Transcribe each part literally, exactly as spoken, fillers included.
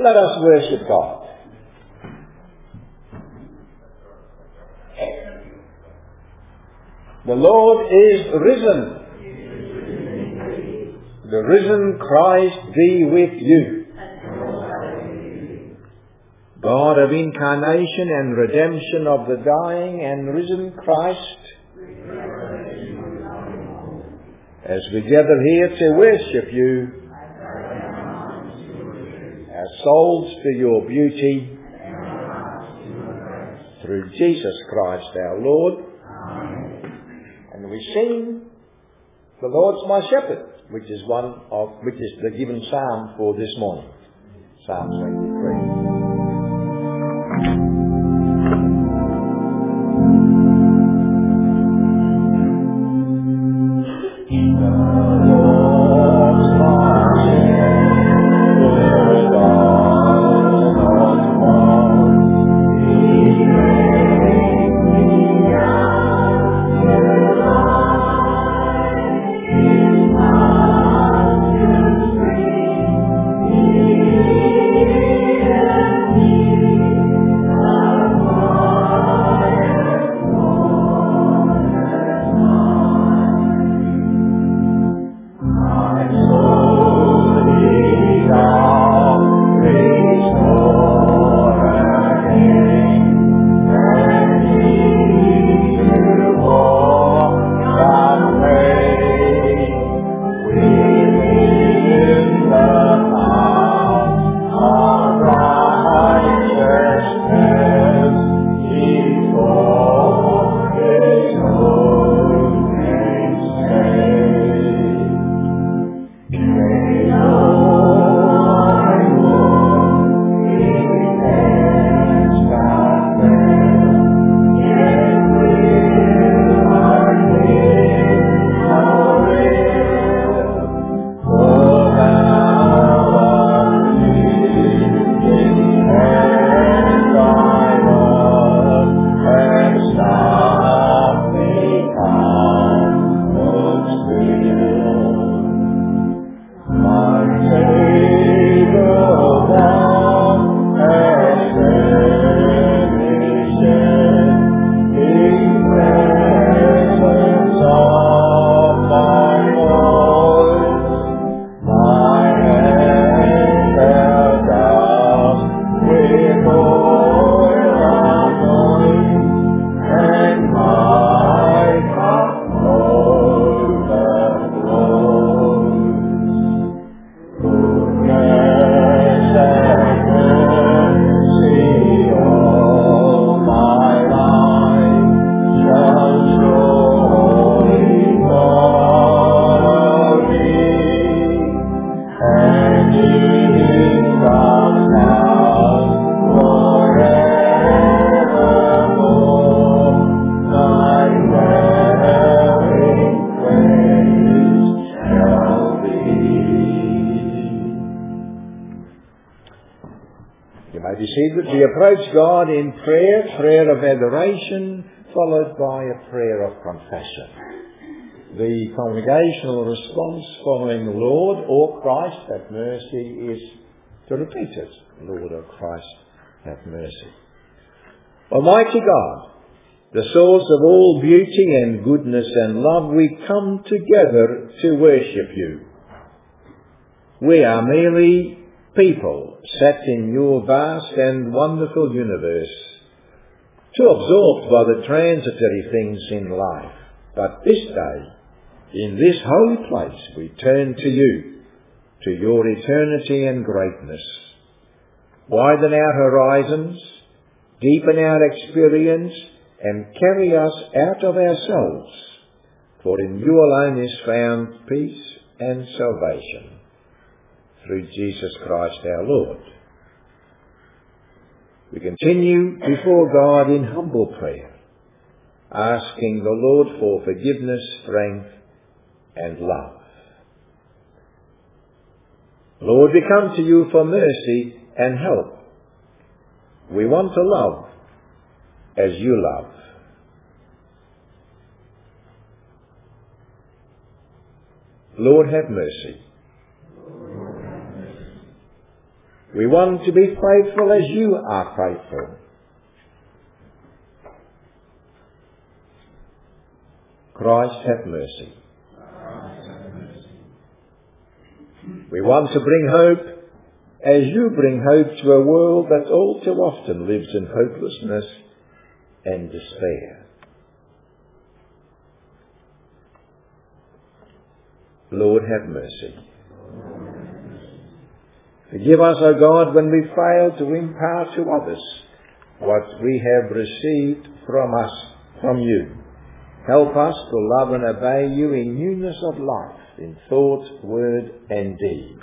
Let us worship God. The Lord is risen. The risen Christ be with you. God of incarnation and redemption of the dying and risen Christ, as we gather here to worship you, our souls to your beauty, through Jesus Christ our Lord. And we sing "The Lord's my shepherd," which is one of which is the given psalm for this morning, Psalm twenty-three. We approach God in prayer, prayer of adoration, followed by a prayer of confession. The congregational response following "Lord, O Christ, have mercy" is to repeat it. "Lord, O Christ, have mercy." Almighty God, the source of all beauty and goodness and love, we come together to worship you. We are merely people set in your vast and wonderful universe, too absorbed by the transitory things in life. But this day, in this holy place, we turn to you, to your eternity and greatness. Widen our horizons, deepen our experience, and carry us out of ourselves, for in you alone is found peace and salvation. Through Jesus Christ our Lord. We continue before God in humble prayer, asking the Lord for forgiveness, strength, and love. Lord, we come to you for mercy and help. We want to love as you love. Lord, have mercy. We want to be faithful as you are faithful. Christ have mercy. We want to bring hope as you bring hope to a world that all too often lives in hopelessness and despair. Lord, have mercy. Forgive us, O God, when we fail to impart to others what we have received from us, from you. Help us to love and obey you in newness of life, in thought, word and deed.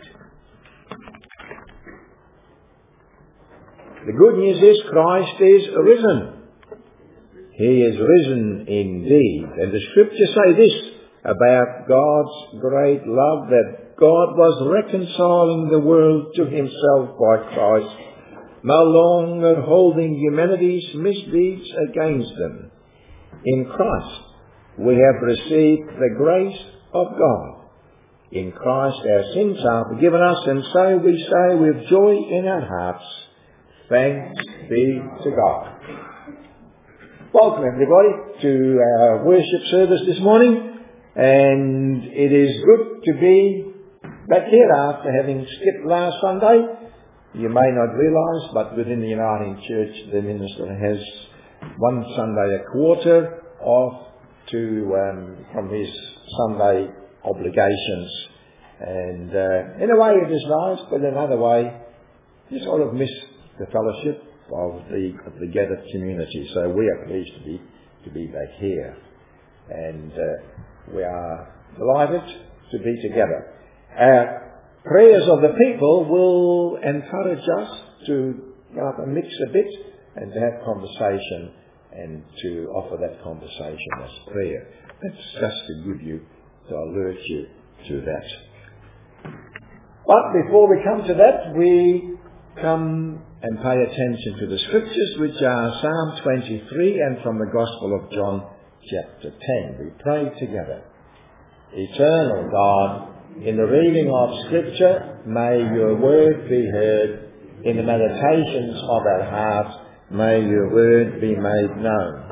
The good news is Christ is risen. He is risen indeed. And the scriptures say this about God's great love, that God was reconciling the world to himself by Christ, no longer holding humanity's misdeeds against them. In Christ we have received the grace of God. In Christ our sins are forgiven us, and so we say with joy in our hearts, thanks be to God. Welcome everybody to our worship service this morning. And it is good to be back here after having skipped last Sunday. You may not realise, but within the Uniting Church, the minister has one Sunday a quarter off to um, from his Sunday obligations. And uh, in a way it is nice, but in another way you sort of miss the fellowship of the of the gathered community. So we are pleased to be to be back here, and uh, we are delighted to be together. Uh, prayers of the people will encourage us to uh, mix a bit and to have conversation and to offer that conversation as prayer. That's just to give you, to alert you to that. But before we come to that, we come and pay attention to the scriptures, which are Psalm twenty-three and from the Gospel of John chapter ten. We pray together. Eternal God, in the reading of Scripture, may your word be heard. In the meditations of our hearts, may your word be made known.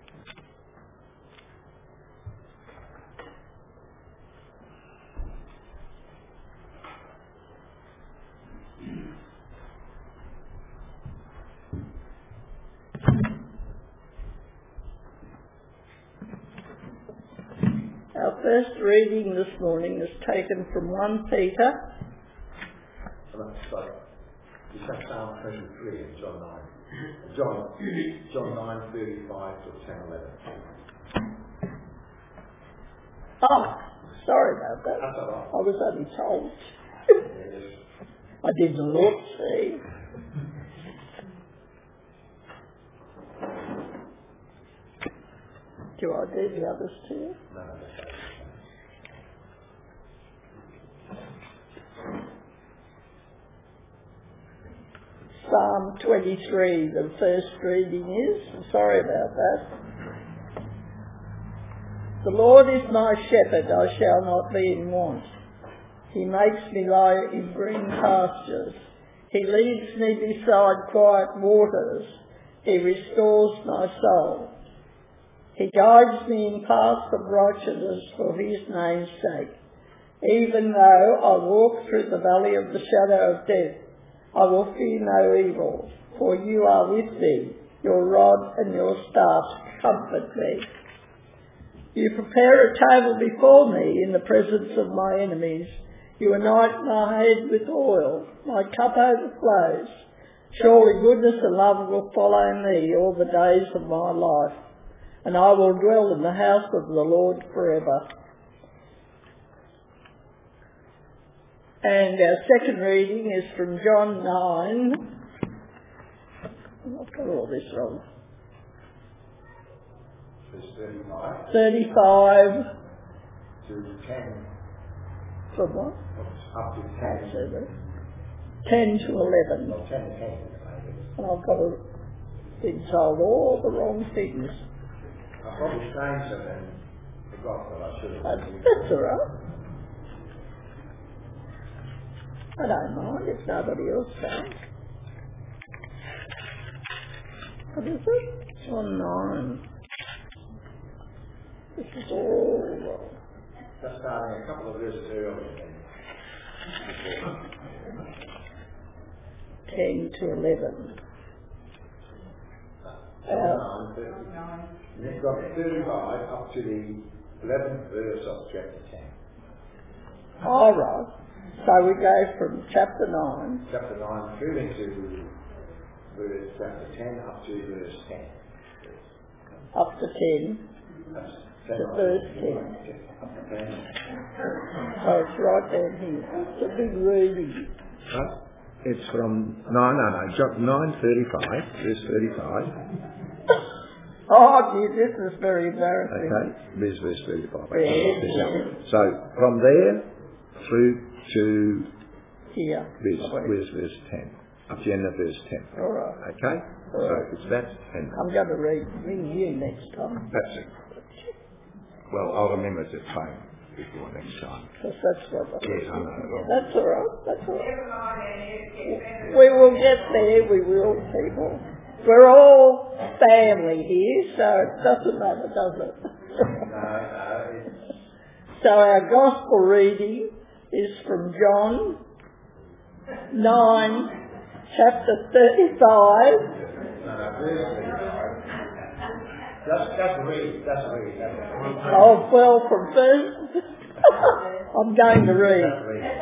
Our first reading this morning is taken from First Peter. Sorry, you said Psalm twenty-three and John nine. John, John nine thirty-five to ten eleven. Oh, sorry about that. That's all right. I was only told. I did not see. Do I do the others too? No, no, that's right. Psalm twenty-three, the first reading is. Sorry about that. The Lord is my shepherd, I shall not be in want. He makes me lie in green pastures. He leads me beside quiet waters. He restores my soul. He guides me in paths of righteousness for his name's sake. Even though I walk through the valley of the shadow of death, I will fear no evil, for you are with me. Your rod and your staff comfort me. You prepare a table before me in the presence of my enemies. You anoint my head with oil. My cup overflows. Surely goodness and love will follow me all the days of my life, and I will dwell in the house of the Lord forever. And our second reading is from John nine. I've got all this wrong. thirty-five. thirty-five. To ten. From what? Up to ten. ten to eleven. No, ten to ten. And I've got a, been told all the wrong things. I probably changed it and forgot that I should have. That's, that's all right. I don't mind if nobody else does. What is it? John nine. This is all... Just starting a couple of verses earlier. ten to eleven. Uh, You've got thirty-five up to the eleventh verse of chapter ten. All right. So we go from chapter nine. Chapter nine through into verse chapter ten up to verse ten. Up to ten. That's to verse ten. Up to ten. So it's right down here. It's a big reading. Huh? It's from no, no, no. Chapter nine, thirty-five, verse thirty-five. Oh, dear, this is very embarrassing. Okay, there's verse thirty-five. Yeah. So from there through to here, verse, verse, verse ten, up to the end of verse ten. All right. Okay, All so right. it's that. And I'm going to read ring you next time. that's it. Well, I'll remember to phone before next time. Because that's what I Yes, I know. That's all right. That's all right. We will get there. We will, people. We're all family here, so it doesn't matter, does it? No, no. So our gospel reading is from John nine, chapter thirty-five. No, no, verse thirty-five. Just, just read, just read. Just read. Oh, well, from first, I'm going to read. Just read.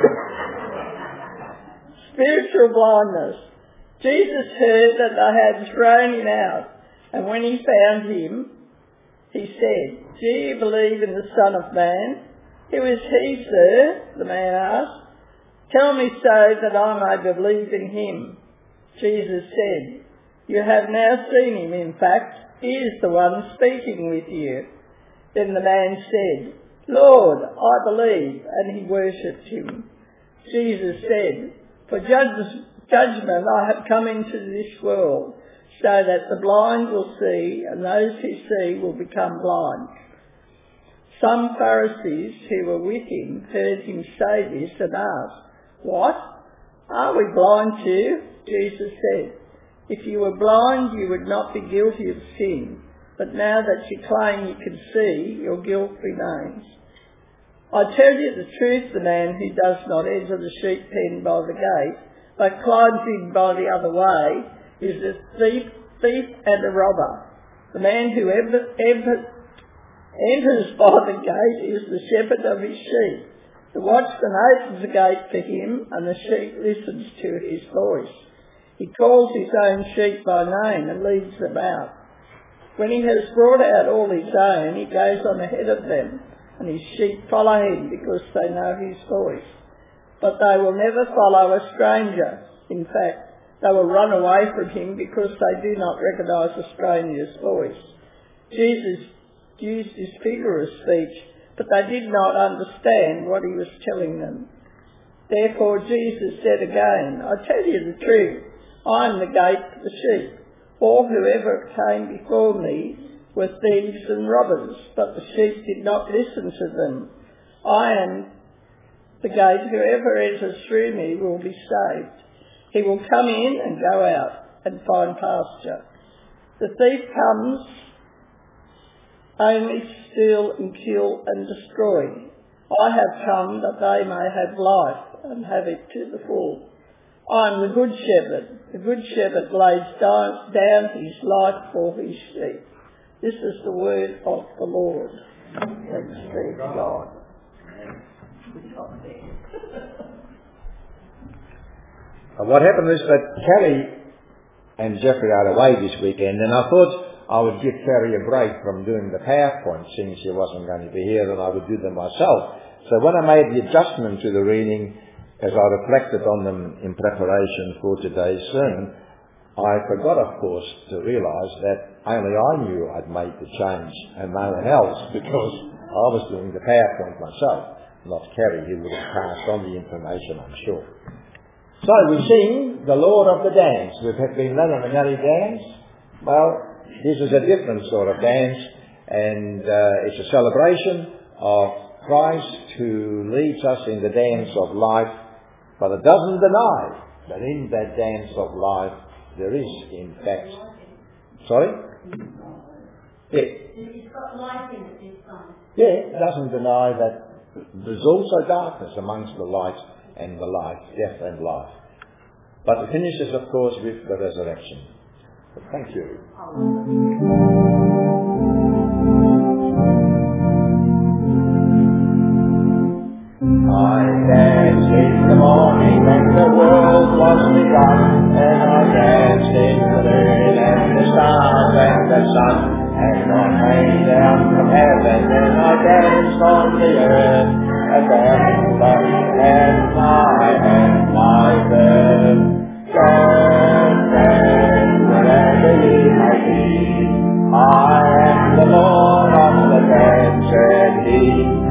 Spiritual blindness. Jesus heard that they had thrown him out, and when he found him, he said, "Do you believe in the Son of Man?" "Who is he, sir?" the man asked. "Tell me so that I may believe in him." Jesus said, "You have now seen him, in fact. He is the one speaking with you." Then the man said, "Lord, I believe," and he worshipped him. Jesus said, "For judges Judgment I have come into this world, so that the blind will see, and those who see will become blind." Some Pharisees who were with him heard him say this and asked, "What? Are we blind too?" Jesus said, "If you were blind, you would not be guilty of sin. But now that you claim you can see, your guilt remains. I tell you the truth, the man who does not enter the sheep pen by the gate, but climbs in by the other way, is a thief, thief and a robber. The man who ever, ever enters by the gate is the shepherd of his sheep. The watchman opens the gate for him, and the sheep listens to his voice. He calls his own sheep by name and leads them out. When he has brought out all his own, he goes on ahead of them, and his sheep follow him because they know his voice. But they will never follow a stranger. In fact, they will run away from him because they do not recognise a stranger's voice." Jesus used this figure of speech, but they did not understand what he was telling them. Therefore Jesus said again, "I tell you the truth, I am the gate for the sheep. All whoever came before me were thieves and robbers, but the sheep did not listen to them. I am the gate. Whoever enters through me will be saved. He will come in and go out and find pasture. The thief comes only to steal and kill and destroy. I have come that they may have life and have it to the full. I am the good shepherd. The good shepherd lays down his life for his sheep." This is the word of the Lord. Thanks be to God. What happened is that Carrie and Jeffrey are away this weekend, and I thought I would give Carrie a break from doing the PowerPoint, since she wasn't going to be here, and I would do them myself. So when I made the adjustment to the reading, as I reflected on them in preparation for today's sermon, I forgot, of course, to realise that only I knew I'd made the change and no one else, because I was doing the PowerPoint myself, not Carrie, who would have passed on the information, I'm sure. So we sing the Lord of the Dance. We've been learning the Nelly dance. Well, this is a different sort of dance, and uh, it's a celebration of Christ who leads us in the dance of life But it doesn't deny that in that dance of life there is, in fact... Sorry? Yeah. It's got light in it this time. Yeah, it doesn't deny that there's also darkness amongst the light and the life, death and life. But it finishes, of course, with the resurrection. But thank you. I danced in the morning when the world was begun, and I danced in the moon and the stars and the sun, and I came down from heaven and I danced on the earth, and then love and I and my birth. God stand wherever you may be, I am the Lord of the dead, said he.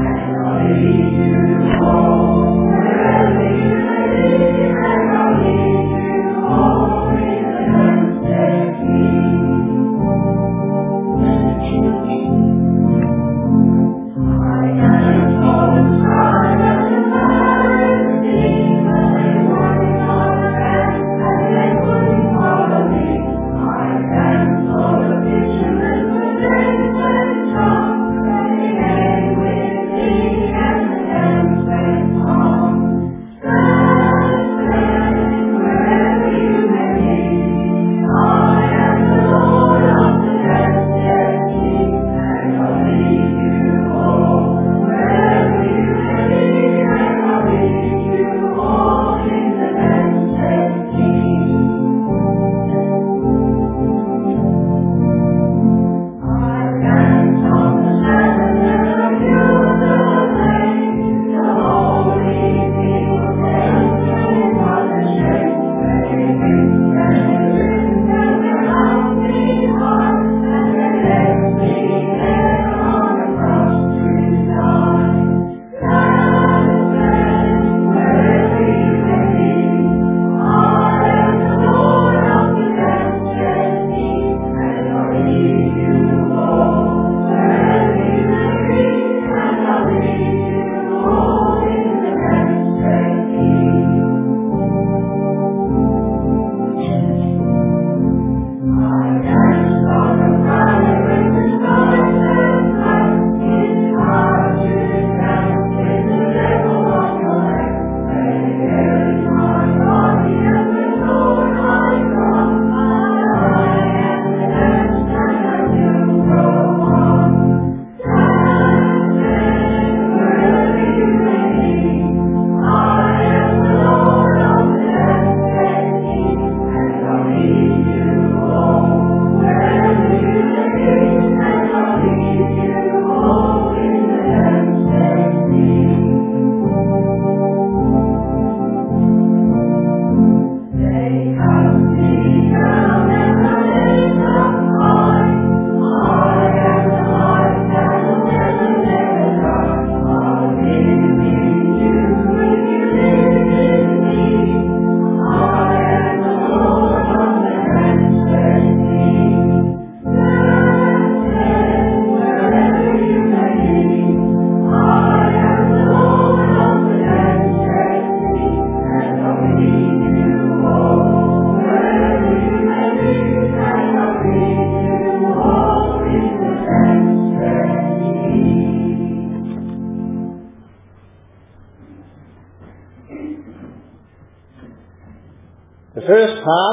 The first part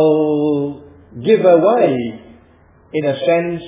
I'll give away, in a sense,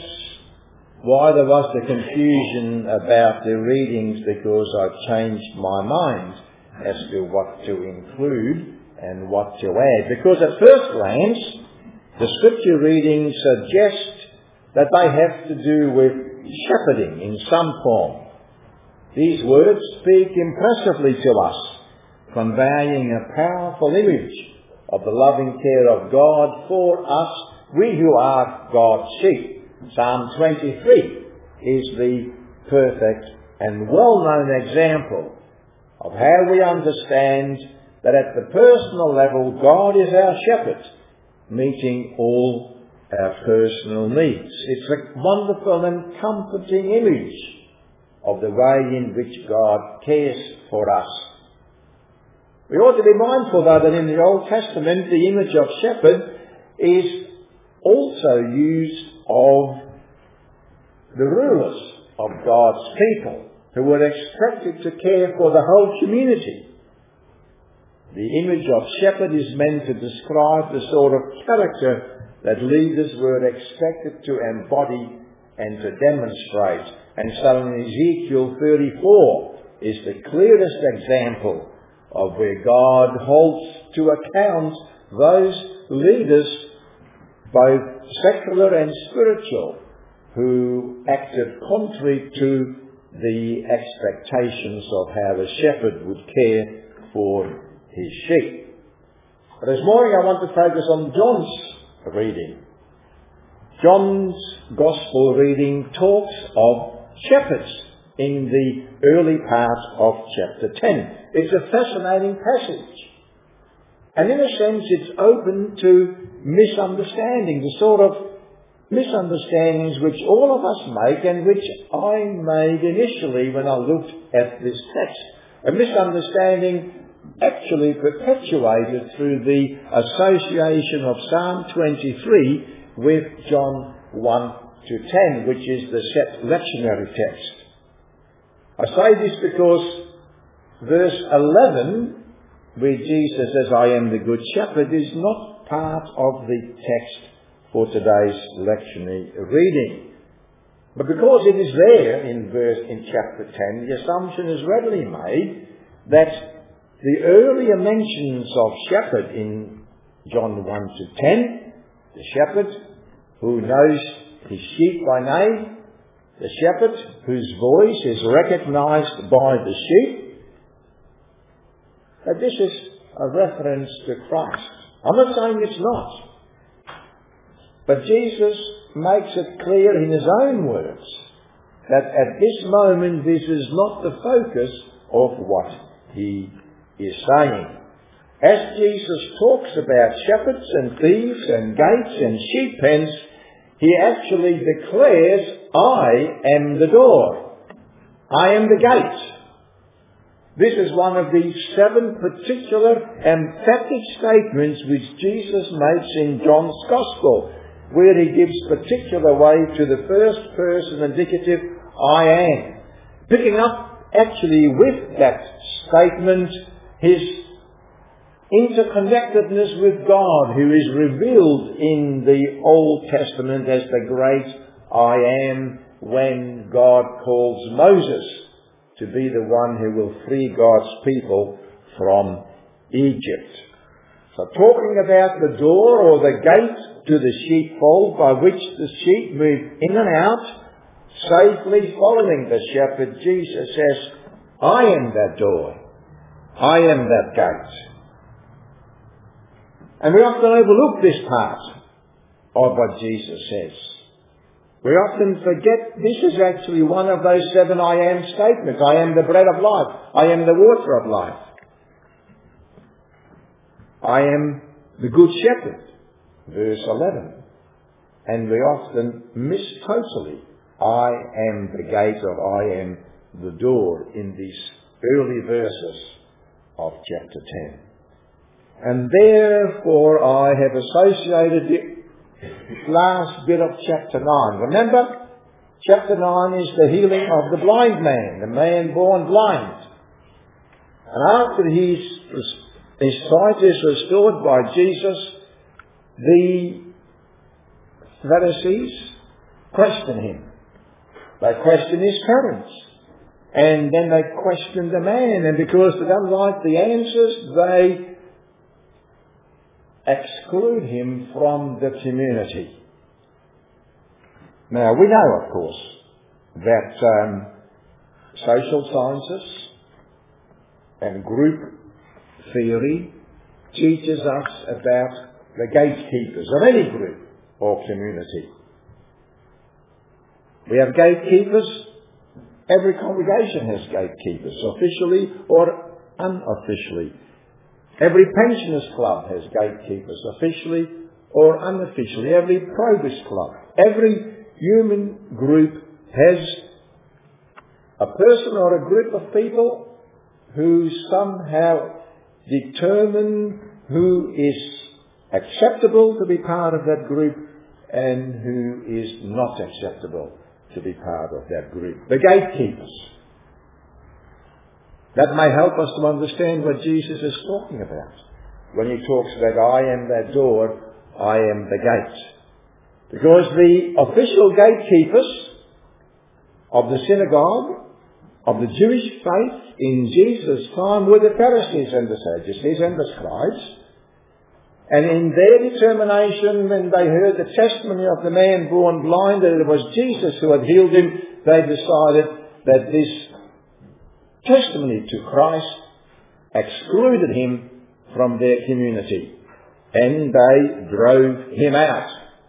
why there was the confusion about the readings, because I've changed my mind as to what to include and what to add. Because at first glance, the scripture readings suggest that they have to do with shepherding in some form. These words speak impressively to us, conveying a powerful image of the loving care of God for us, we who are God's sheep. Psalm twenty-three is the perfect and well-known example of how we understand that at the personal level God is our shepherd, meeting all our personal needs. It's a wonderful and comforting image of the way in which God cares for us. We ought to be mindful, though, that in the Old Testament the image of shepherd is also used of the rulers of God's people, who were expected to care for the whole community. The image of shepherd is meant to describe the sort of character that leaders were expected to embody and to demonstrate. And so in Ezekiel thirty-four is the clearest example of where God holds to account those leaders, both secular and spiritual, who acted contrary to the expectations of how a shepherd would care for his sheep. But this morning I want to focus on John's reading. John's Gospel reading talks of shepherds in the early part of chapter ten. It's a fascinating passage. And in a sense it's open to misunderstanding, the sort of misunderstandings which all of us make and which I made initially when I looked at this text. A misunderstanding actually perpetuated through the association of Psalm twenty-three with John one to ten, which is the set lectionary text. I say this because verse eleven, where Jesus says, I am the good shepherd, is not part of the text for today's lectionary reading. But because it is there in verse in chapter ten, the assumption is readily made that the earlier mentions of shepherd in John one to ten, the shepherd who knows his sheep by name, the shepherd whose voice is recognized by the sheep, that this is a reference to Christ. I'm not saying it's not. But Jesus makes it clear in his own words that at this moment this is not the focus of what he is saying. As Jesus talks about shepherds and thieves and gates and sheep pens, he actually declares, I am the door. I am the gate. This is one of the seven particular emphatic statements which Jesus makes in John's Gospel, where he gives particular weight to the first person indicative, I am. Picking up actually with that statement his interconnectedness with God, who is revealed in the Old Testament as the great I am, when God calls Moses to be the one who will free God's people from Egypt. So talking about the door or the gate to the sheepfold by which the sheep move in and out, safely following the shepherd, Jesus says, I am that door. I am that gate. And we often overlook this part of what Jesus says. We often forget this is actually one of those seven I am statements. I am the bread of life. I am the water of life. I am the good shepherd. Verse eleven. And we often miss totally I am the gate or I am the door in these early verses of chapter ten. And therefore I have associated the last bit of chapter nine. Remember, chapter nine is the healing of the blind man, the man born blind. And after his, his sight is restored by Jesus, the Pharisees question him. They question his parents. And then they question the man. And because they don't like the answers, they exclude him from the community. Now, we know, of course, that um, social sciences and group theory teaches us about the gatekeepers of any group or community. We have gatekeepers. Every congregation has gatekeepers, officially or unofficially. Every pensioners club has gatekeepers, officially or unofficially. Every progress club, every human group has a person or a group of people who somehow determine who is acceptable to be part of that group and who is not acceptable to be part of that group. The gatekeepers. That may help us to understand what Jesus is talking about when he talks about, I am that door, I am the gate. Because the official gatekeepers of the synagogue, of the Jewish faith in Jesus' time, were the Pharisees and the Sadducees and the scribes. And in their determination, when they heard the testimony of the man born blind, that it was Jesus who had healed him, they decided that this testimony to Christ excluded him from their community. And they drove him out.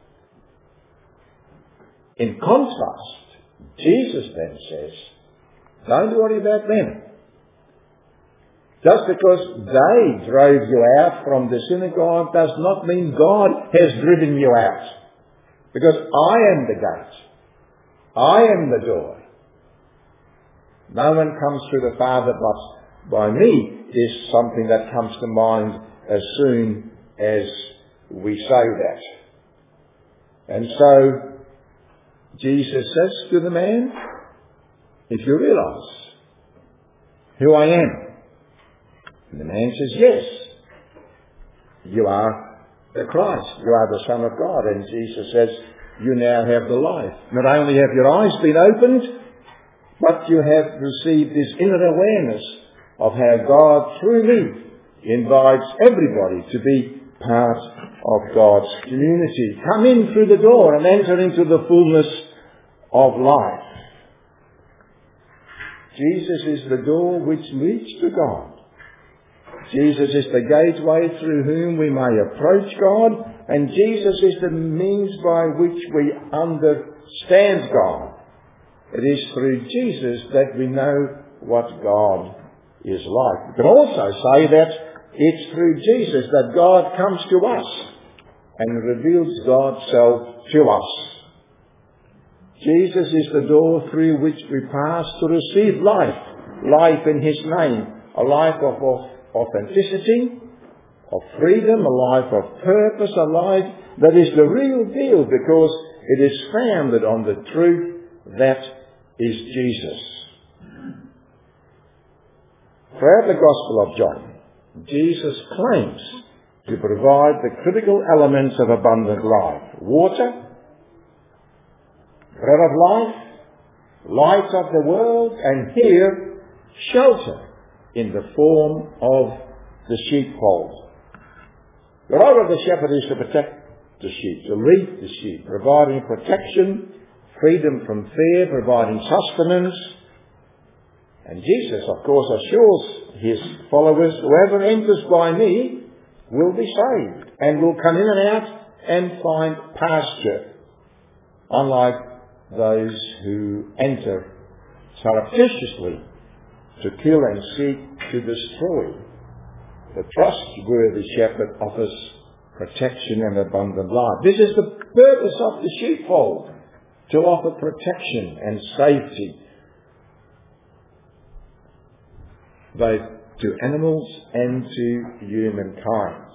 In contrast, Jesus then says, don't worry about them. Just because they drove you out from the synagogue does not mean God has driven you out. Because I am the gate. I am the door. No one comes through the Father but by me is something that comes to mind as soon as we say that. And so Jesus says to the man, if you realize who I am, and the man says, yes, you are the Christ, you are the Son of God. And Jesus says, you now have the life. Not only have your eyes been opened, but you have received this inner awareness of how God, through me, invites everybody to be part of God's community. Come in through the door and enter into the fullness of life. Jesus is the door which leads to God. Jesus is the gateway through whom we may approach God, and Jesus is the means by which we understand God. It is through Jesus that we know what God is like. We can also say that it's through Jesus that God comes to us and reveals God's self to us. Jesus is the door through which we pass to receive life, life in His name, a life of authenticity, of freedom, a life of purpose, a life that is the real deal because it is founded on the truth that is Jesus. Throughout the Gospel of John, Jesus claims to provide the critical elements of abundant life: water, bread of life, light of the world, and here, shelter in the form of the sheepfold. The role of the shepherd is to protect the sheep, to lead the sheep, providing protection, freedom from fear, providing sustenance. And Jesus, of course, assures His followers, whoever enters by me will be saved and will come in and out and find pasture, unlike those who enter surreptitiously to kill and seek to destroy. The trustworthy shepherd offers protection and abundant life. This is the purpose of the sheepfold, to offer protection and safety, both to animals and to humankind.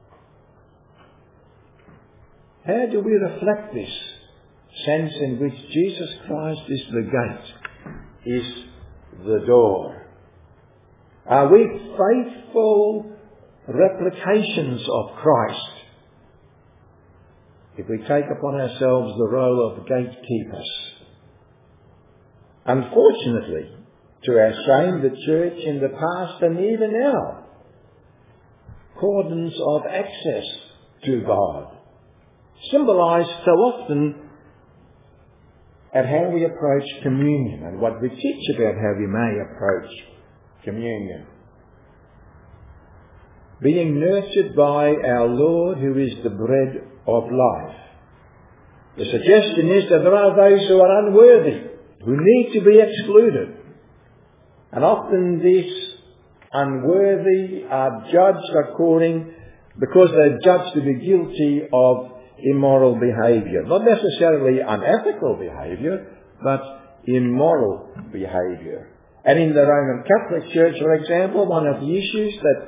How do we reflect this sense in which Jesus Christ is the gate, is the door? Are we faithful replications of Christ if we take upon ourselves the role of gatekeepers? Unfortunately, to our shame, the church in the past and even now, cordons of access to God, symbolized so often at how we approach communion and what we teach about how we may approach communion. Being nurtured by our Lord, who is the bread of life. The suggestion is that there are those who are unworthy, who need to be excluded. And often these unworthy are judged according, because they're judged to be guilty of immoral behaviour. Not necessarily unethical behaviour, but immoral behaviour. And in the Roman Catholic Church, for example, one of the issues that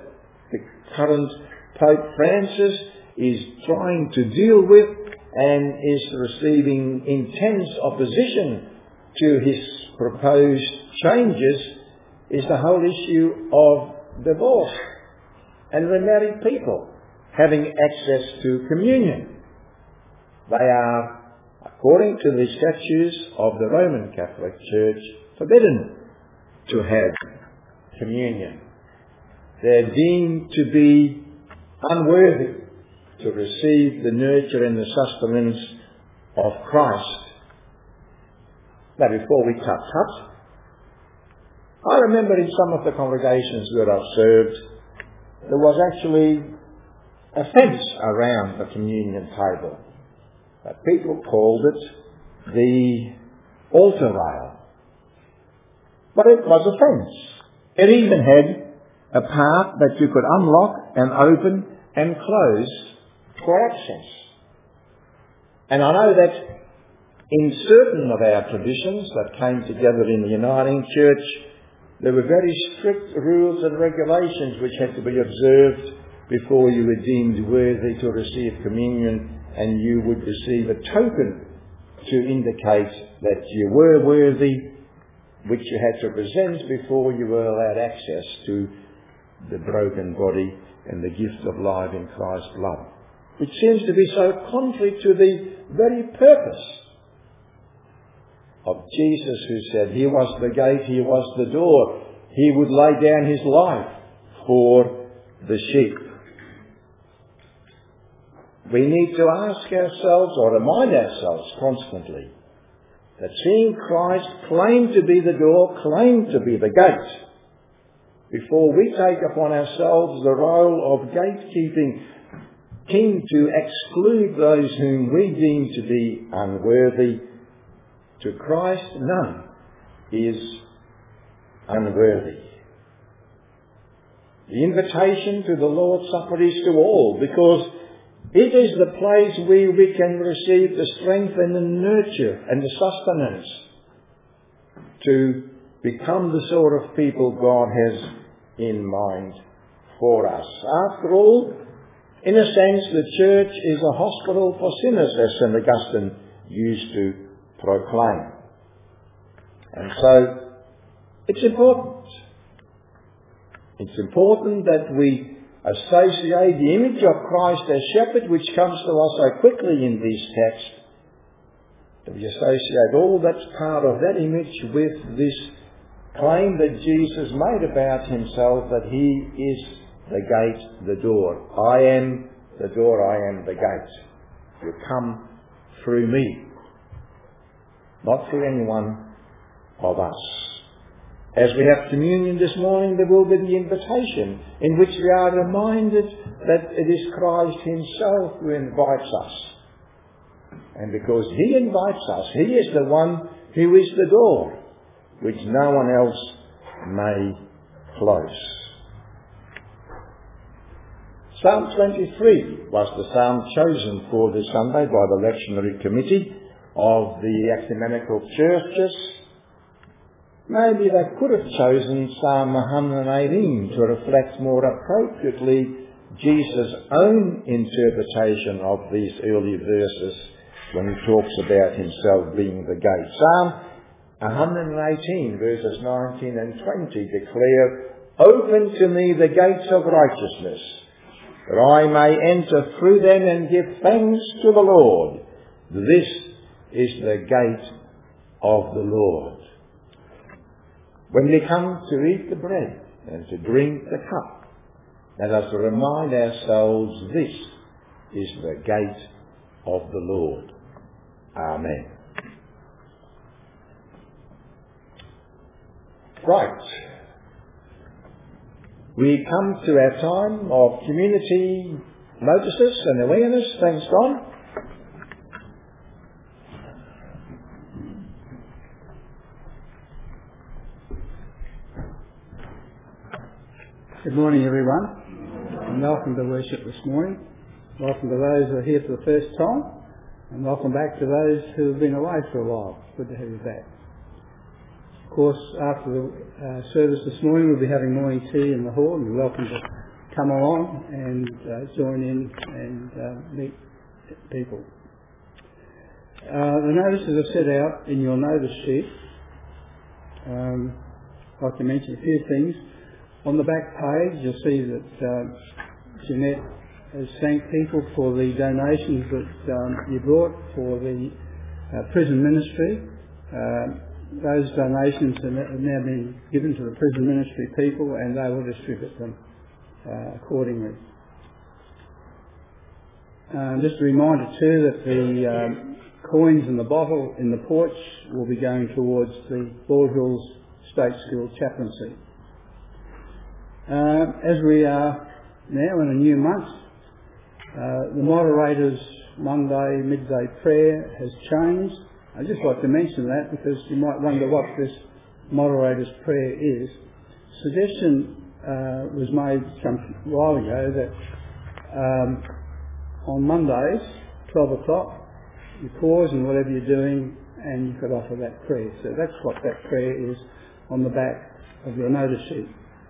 the current Pope Francis is trying to deal with and is receiving intense opposition to his proposed changes is the whole issue of divorce and remarried people having access to communion. They are, according to the statutes of the Roman Catholic Church, forbidden to have communion. They're deemed to be unworthy to receive the nurture and the sustenance of Christ. Now, before we cut cut, I remember in some of the congregations where I've served, there was actually a fence around the communion table. Uh, people called it the altar rail. But it was a fence. It even had a part that you could unlock and open and close for access. And I know that in certain of our traditions that came together in the Uniting Church, there were very strict rules and regulations which had to be observed before you were deemed worthy to receive communion, and you would receive a token to indicate that you were worthy, which you had to present before you were allowed access to the broken body and the gift of life in Christ's blood. Which seems to be so contrary to the very purpose of Jesus, who said he was the gate, he was the door. He would lay down his life for the sheep. We need to ask ourselves, or remind ourselves constantly, that seeing Christ claim to be the door, claim to be the gate, before we take upon ourselves the role of gatekeeping, keen to exclude those whom we deem to be unworthy, to Christ none is unworthy. The invitation to the Lord's Supper is to all, because it is the place where we can receive the strength and the nurture and the sustenance to become the sort of people God has in mind for us. After all, in a sense, the church is a hospital for sinners, as Saint Augustine used to proclaim. And so, it's important. It's important that we associate the image of Christ as shepherd, which comes to us so quickly in these texts, that we associate all that's part of that image with this claim that Jesus made about himself, that he is the gate, the door. I am the door, I am the gate. You come through me, not through any one of us. As we have communion this morning, there will be the invitation in which we are reminded that it is Christ himself who invites us. And because he invites us, he is the one who is the door, which no one else may close. Psalm twenty-three was the psalm chosen for this Sunday by the lectionary committee of the ecumenical churches. Maybe they could have chosen Psalm one hundred eighteen to reflect more appropriately Jesus' own interpretation of these early verses when he talks about himself being the gate. Psalm one hundred eighteen, verses nineteen and twenty declare, "Open to me the gates of righteousness, that I may enter through them and give thanks to the Lord. This is the gate of the Lord." When we come to eat the bread and to drink the cup, let us remind ourselves this is the gate of the Lord. Amen. Right. We come to our time of community notices and awareness. Thanks, Don. Good morning, everyone, and welcome to worship this morning. Welcome to those who are here for the first time, and welcome back to those who have been away for a while. It's good to have you back. Of course, after the uh, service this morning, we'll be having morning tea in the hall, and you're welcome to come along and uh, join in and uh, meet people. Uh, the notices are set out in your notice sheet. Um, I'd like to mention a few things. On the back page you'll see that uh, Jeanette has thanked people for the donations that um, you brought for the uh, prison ministry. Uh, those donations have now been given to the prison ministry people and they will distribute them uh, accordingly. Uh, just a reminder too that the um, coins in the bottle in the porch will be going towards the Bald Hills State School chaplaincy. Uh, as we are now in a new month, uh, the moderator's Monday midday prayer has changed. I'd just like to mention that because you might wonder what this moderator's prayer is. Suggestion uh, was made some while ago that um, on Mondays, twelve o'clock, you pause in whatever you're doing and you could offer that prayer. So that's what that prayer is on the back of your notice sheet.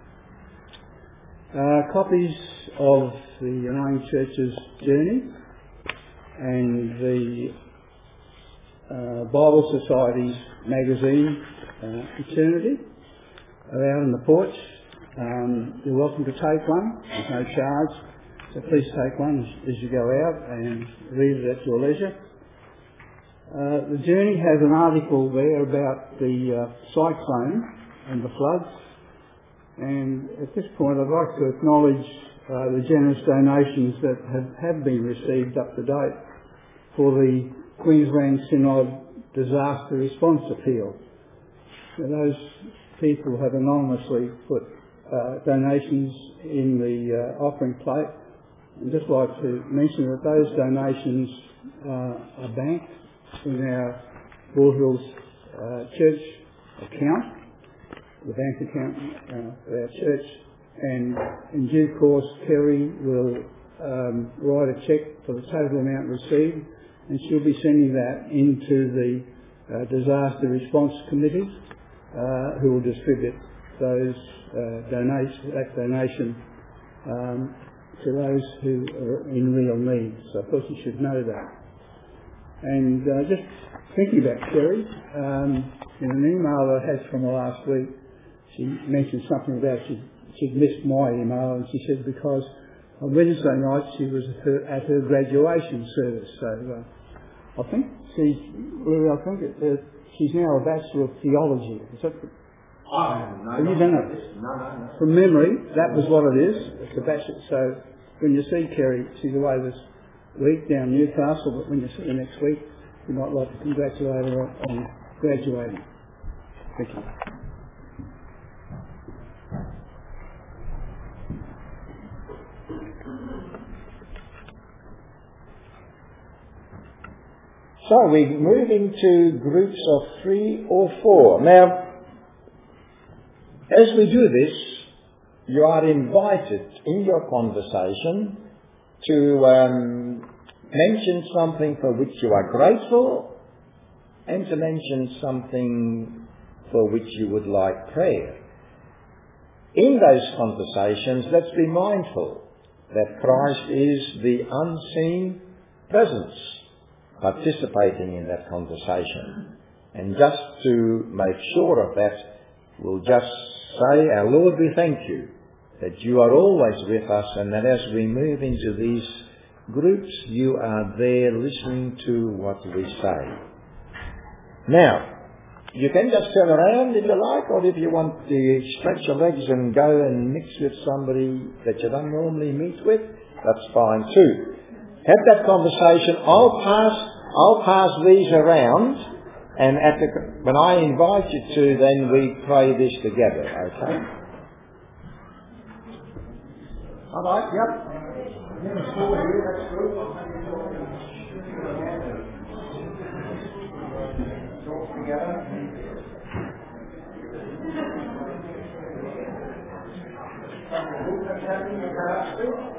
Uh, copies of the Uniting Church's Journey and the uh, Bible Society's magazine, uh, Eternity, are out on the porch. Um, you're welcome to take one. There's no charge. So please take one as, as you go out and read it at your leisure. Uh, the Journey has an article there about the uh, cyclone and the floods. And at this point I'd like to acknowledge uh, the generous donations that have, have been received up to date for the Queensland Synod Disaster Response Appeal. So those people have anonymously put uh, donations in the uh, offering plate. I'd just like to mention that those donations uh, are banked in our Bald Hills uh, Church account, the bank account uh, of our church, and in due course Kerry will um, write a cheque for the total amount received, and she'll be sending that into the uh, Disaster Response Committee, uh, who will distribute those uh, donation, that donation um, to those who are in real need. So of course you should know that. And uh, just thinking about Kerry, um, in an email I had from her last week, she mentioned something about she, she'd missed my email, and she said because on Wednesday night she was at her, at her graduation service. So uh, I think she's, well, I think it, uh, she's now a Bachelor of Theology. Is that? Oh, no, have you no, done it? No, no, no. From memory, that was what it is. It's a Bachelor. So when you see Kerry, she's away this week down Newcastle, but when you see her next week, you might like to congratulate her on graduating. Thank you. So we're moving to groups of three or four. Now, as we do this, you are invited in your conversation to um, mention something for which you are grateful and to mention something for which you would like prayer. In those conversations, let's be mindful that Christ is the unseen presence participating in that conversation. And just to make sure of that, we'll just say, our Lord, we thank you that you are always with us, and that as we move into these groups, you are there listening to what we say. Now, you can just turn around if you like, or if you want to stretch your legs and go and mix with somebody that you don't normally meet with, that's fine too. Have that conversation. I'll pass, I'll pass these around, and at the, when I invite you to, then we pray this together, okay? All right, yep. Never saw you, that's good. Talk together. Something that's happening in class too?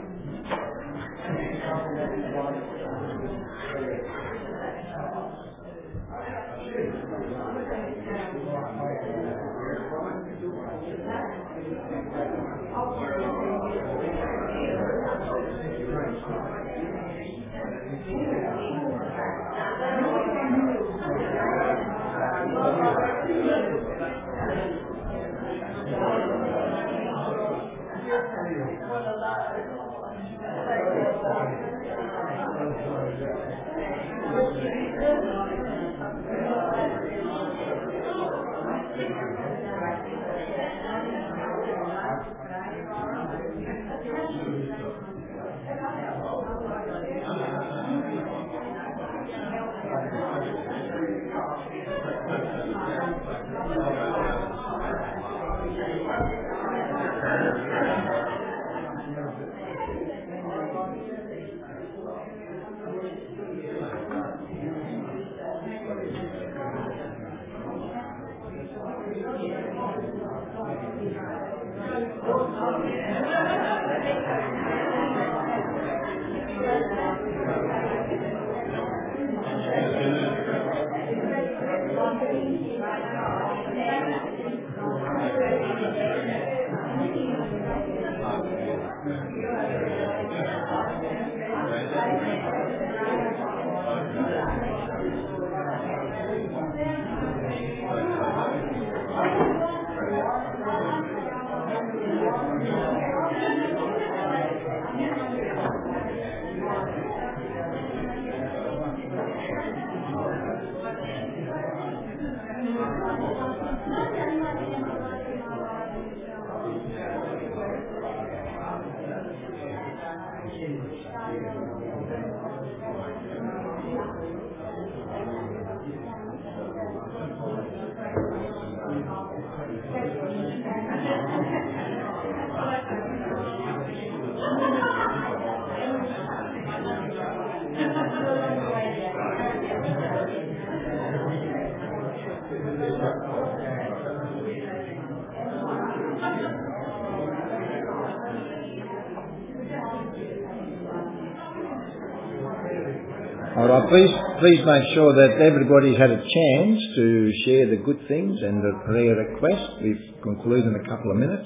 All right, please, please make sure that everybody's had a chance to share the good things and the prayer requests. We've concluded in a couple of minutes.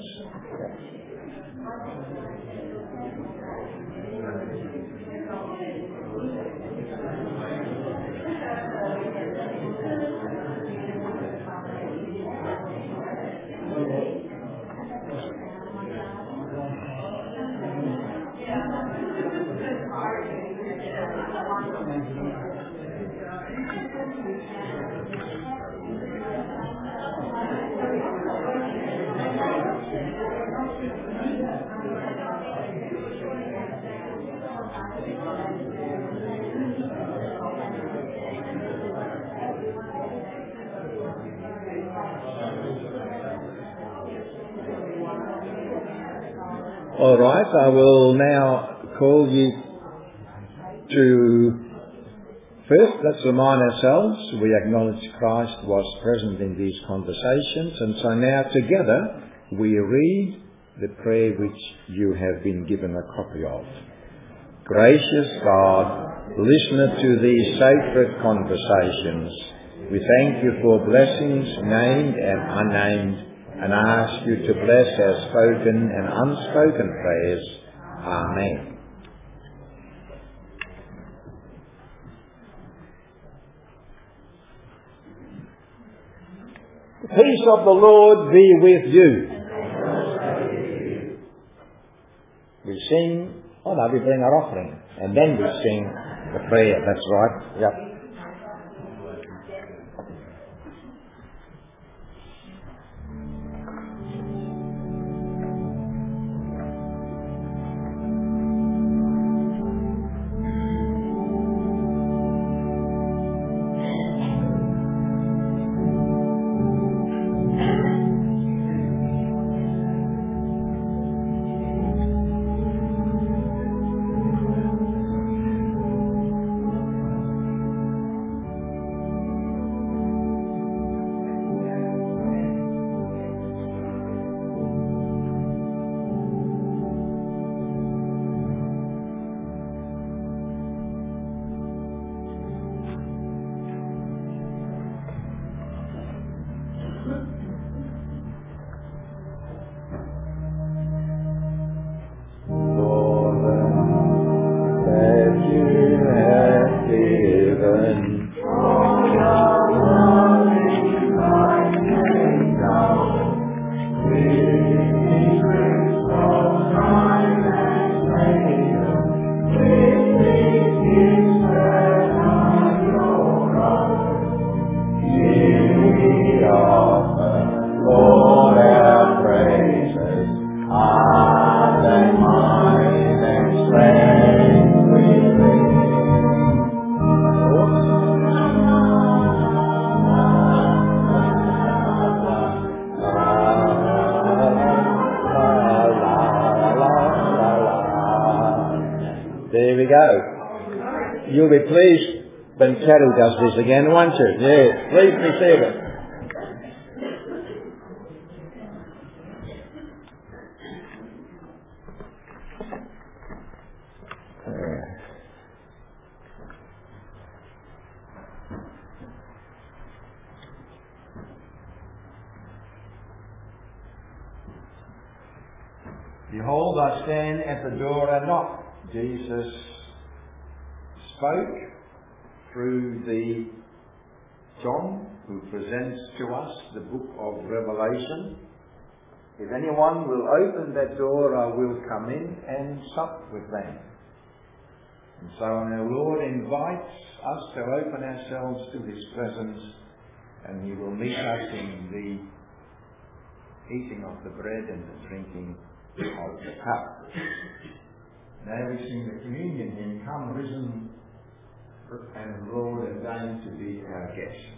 All right, I will now call you to, first, let's remind ourselves, we acknowledge Christ was present in these conversations, and so now together we read the prayer which you have been given a copy of. Gracious God, listener to these sacred conversations, we thank you for blessings named and unnamed, and ask you to bless our spoken and unspoken prayers. Amen. The peace of the Lord be with you. We sing, oh no, we bring our offering, and then we sing the prayer. That's right. Yep. you go. You'll be pleased when Carol does this again, won't you? Yeah, please receive it. Behold, I stand at the door and knock. Jesus spoke through the John, who presents to us the book of Revelation. If anyone will open that door, I will come in and sup with them. And so our Lord invites us to open ourselves to His presence, and He will meet us in the eating of the bread and the drinking of the cup. Now we sing the communion hymn, Come Risen and Lord ordained to be our guest.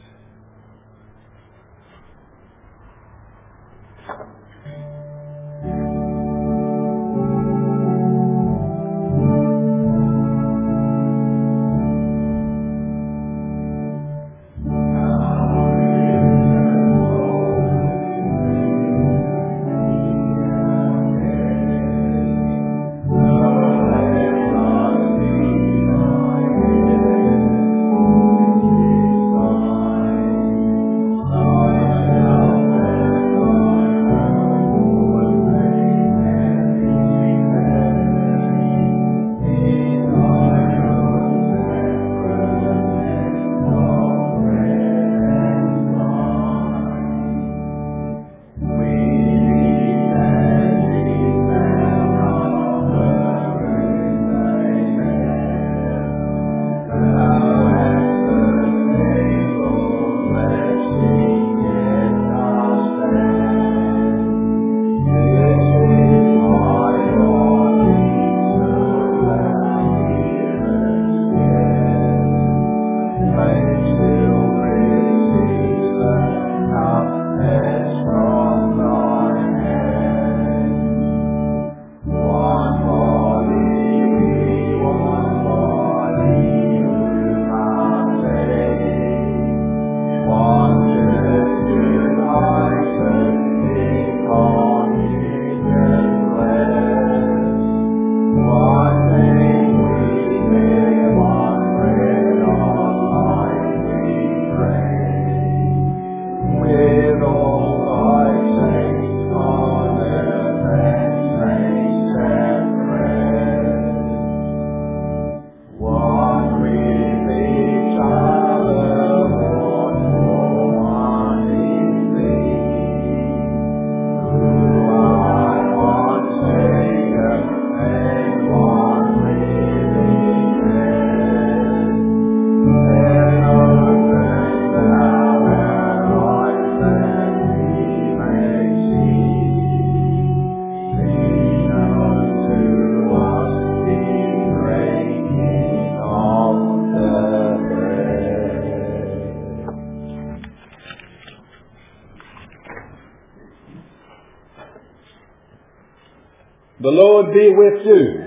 The Lord be with you.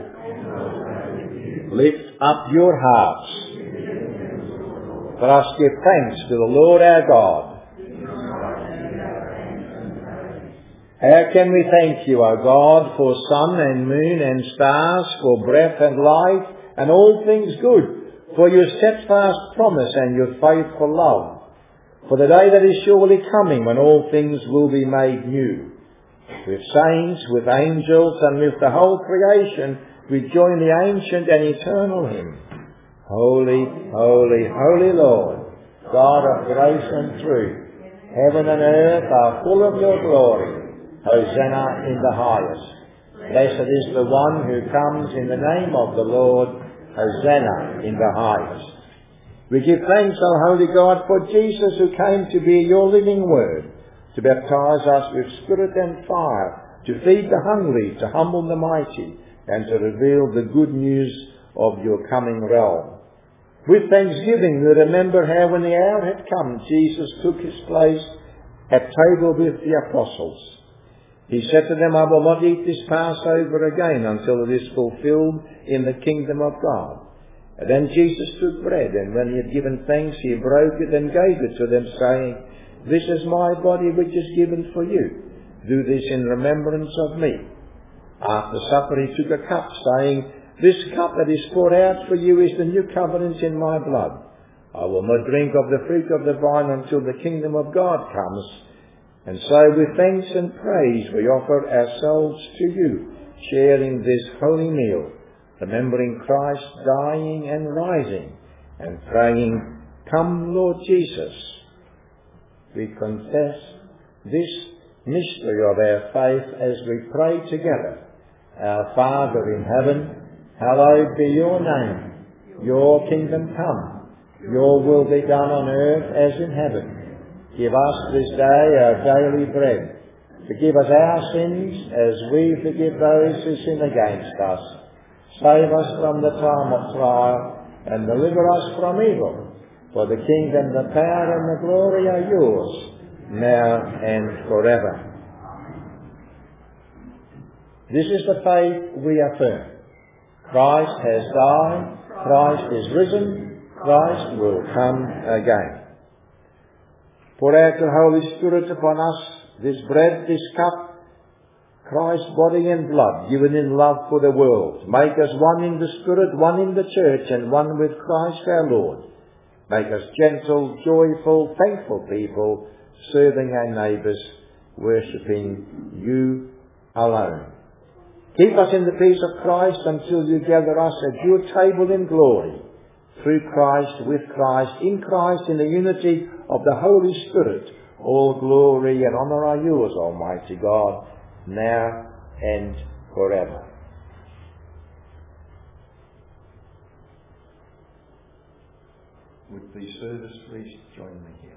Lift up your hearts. Let us give thanks to the Lord our God. How can we thank you, O God, for sun and moon and stars, for breath and life, and all things good, for your steadfast promise and your faithful love, for the day that is surely coming when all things will be made new. With saints, with angels, and with the whole creation, we join the ancient and eternal hymn. Holy, holy, holy Lord, God of grace and truth, heaven and earth are full of your glory. Hosanna in the highest. Blessed is the one who comes in the name of the Lord. Hosanna in the highest. We give thanks, O holy God, for Jesus, who came to be your living word, to baptize us with spirit and fire, to feed the hungry, to humble the mighty, and to reveal the good news of your coming realm. With thanksgiving, we remember how when the hour had come, Jesus took his place at table with the apostles. He said to them, I will not eat this Passover again until it is fulfilled in the kingdom of God. And then Jesus took bread, and when he had given thanks, he broke it and gave it to them, saying, This is my body which is given for you. Do this in remembrance of me. After supper he took a cup, saying, This cup that is poured out for you is the new covenant in my blood. I will not drink of the fruit of the vine until the kingdom of God comes. And so with thanks and praise we offer ourselves to you, sharing this holy meal, remembering Christ dying and rising, and praying, Come, Lord Jesus. We confess this mystery of our faith as we pray together. Our Father in heaven, hallowed be your name. Your kingdom come. Your will be done on earth as in heaven. Give us this day our daily bread. Forgive us our sins as we forgive those who sin against us. Save us from the time of trial and deliver us from evil. For the kingdom, the power and the glory are yours, now and forever. This is the faith we affirm. Christ has died, Christ is risen, Christ will come again. Pour out the Holy Spirit upon us, this bread, this cup, Christ's body and blood, given in love for the world. Make us one in the Spirit, one in the church, and one with Christ our Lord. Make us gentle, joyful, thankful people, serving our neighbours, worshipping you alone. Keep us in the peace of Christ until you gather us at your table in glory, through Christ, with Christ, in Christ, in the unity of the Holy Spirit. All glory and honour are yours, Almighty God, now and forever. Would the service please join me here?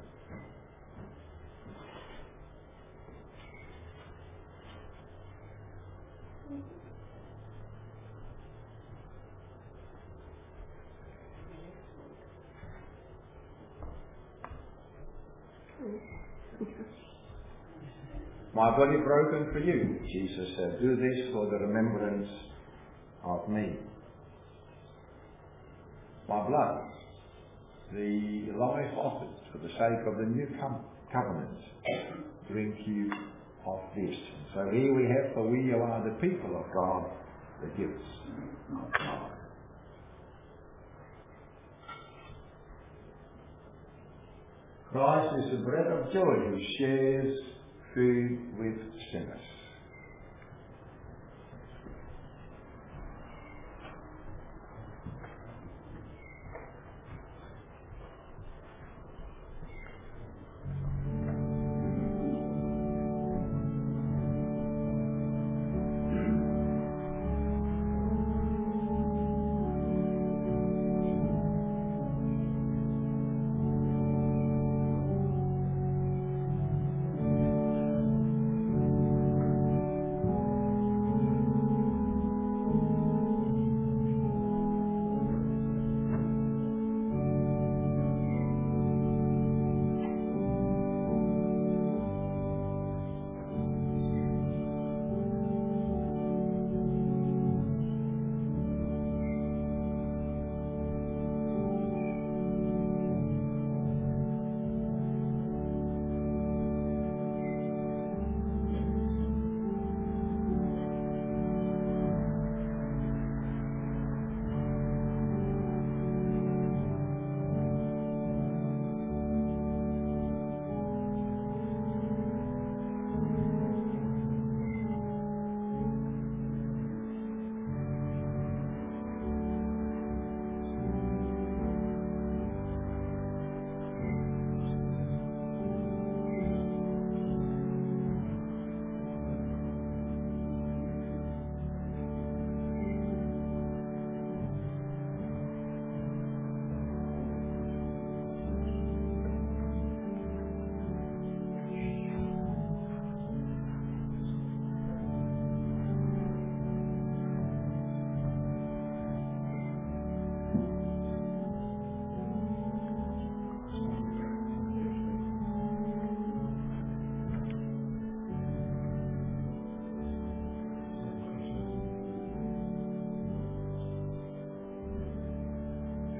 My body broken for you, Jesus said. Do this for the remembrance of me. My blood, the life offered for the sake of the new com- covenant. Drink you of this. So here we have, for we are the people of God, the gifts of God. Christ is the bread of joy who shares food with sinners.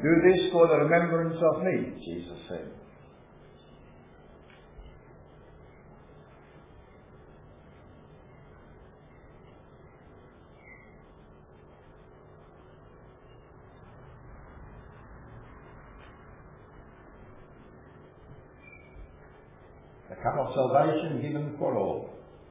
Do this for the remembrance of me, Jesus said. The cup of salvation given for all.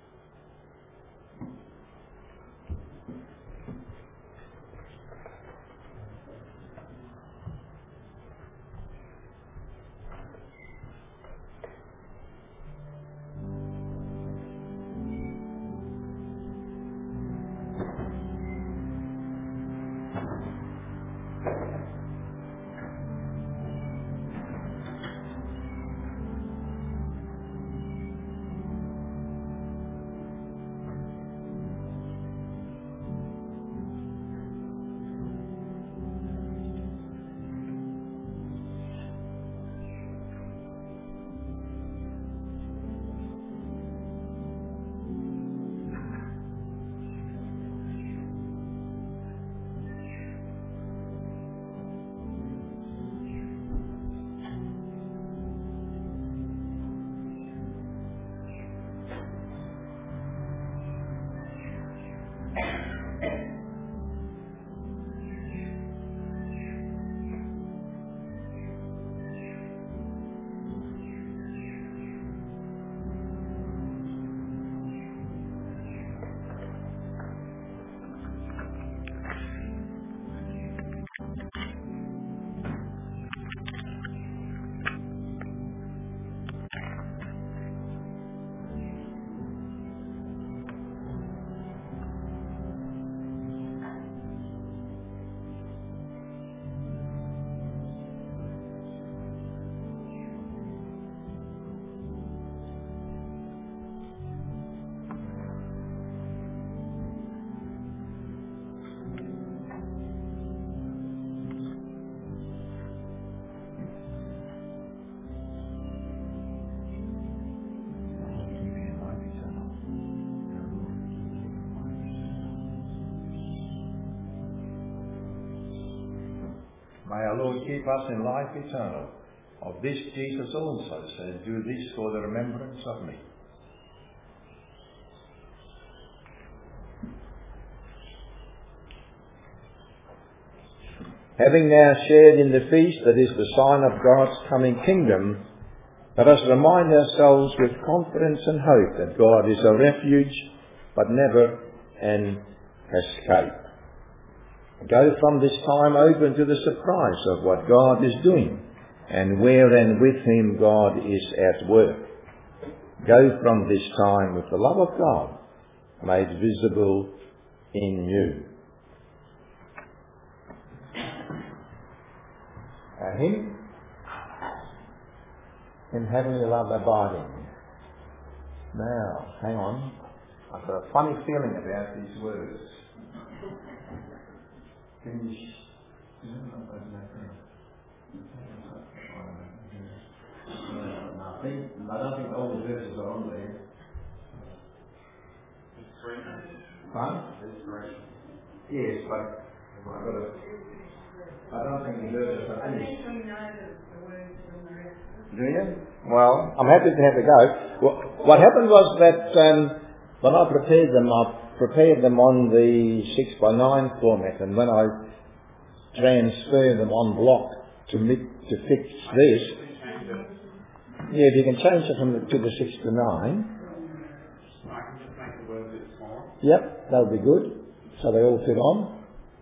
May our Lord keep us in life eternal. Of this Jesus also said, do this for the remembrance of me. Having now shared in the feast that is the sign of God's coming kingdom, let us remind ourselves with confidence and hope that God is a refuge, but never an escape. Go from this time open to the surprise of what God is doing and where and with Him God is at work. Go from this time with the love of God made visible in you. A hymn, in heavenly love abiding. Now, hang on. I've got a funny feeling about these words. Can you... Sh- I think, I don't think all the verses are on there. It's three. Fine? It's three. Yes, but I've got to... I don't think the verses are finished. I think we know the words from the rest of it. Do you? Well, I'm happy to have a go. What, what happened was that um, when I prepared them, I prepared them on the six by nine format, and when I transfer them on block to, to fix this, yeah, if you can change it from the, to the six to nine. I can just make the words a bit smaller. Yep, that'll be good. So they all fit on.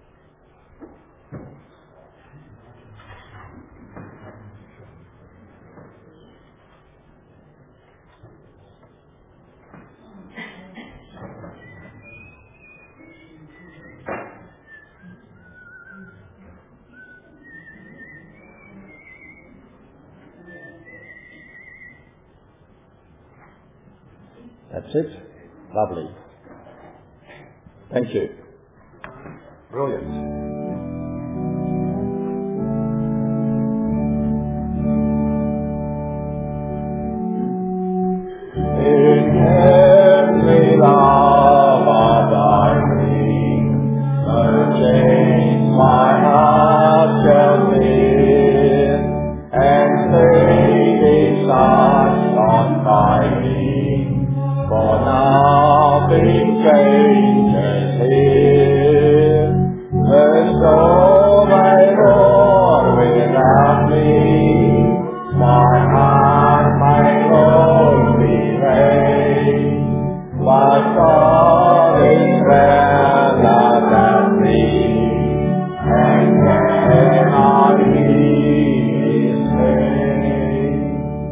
That's it. Lovely. Thank you. Brilliant. In heavenly love abiding, no change my heart shall be. strangers here. The storm may roar without me. My heart may only rain. But God is rather than me. And can I hear His name?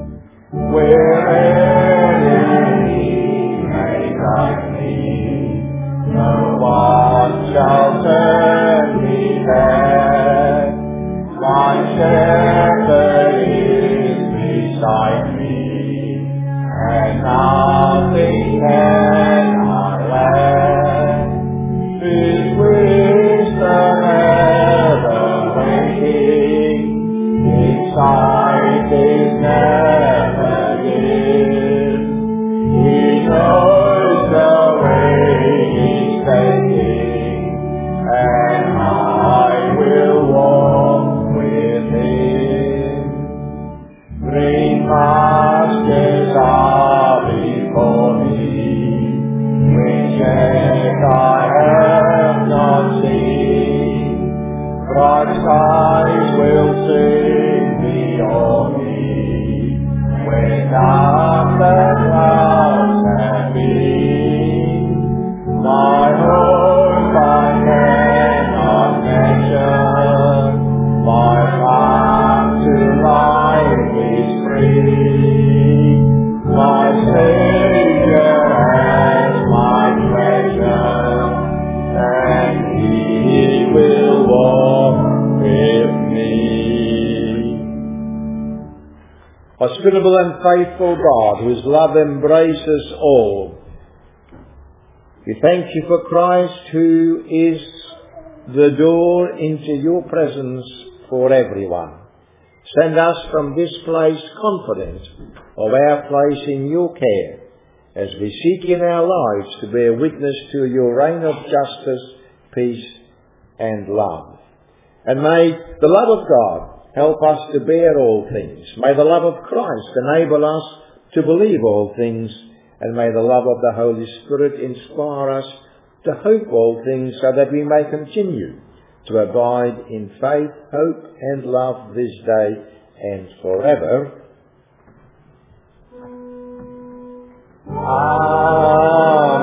Wherever He may guide me, no one shall turn me back. My shepherd is beside me, and nothing can I lack. His wisdom ever waiting, His sight is never dim. He knows the way He's taking, and I will walk with Him. Green pastures are before me, which yet I have not seen. Bright skies will soon be on me, when dark the clouds have been. My hope I cannot measure, my path to life is free. My Savior has my treasure, and He will walk with me. Hospitable and faithful God, whose love embraces all, we thank you for Christ, who is the door into your presence for everyone. Send us from this place confident of our place in your care, as we seek in our lives to bear witness to your reign of justice, peace and love. And may the love of God help us to bear all things. May the love of Christ enable us to believe all things. And may the love of the Holy Spirit inspire us to hope all things, so that we may continue to abide in faith, hope and love this day and forever. Amen.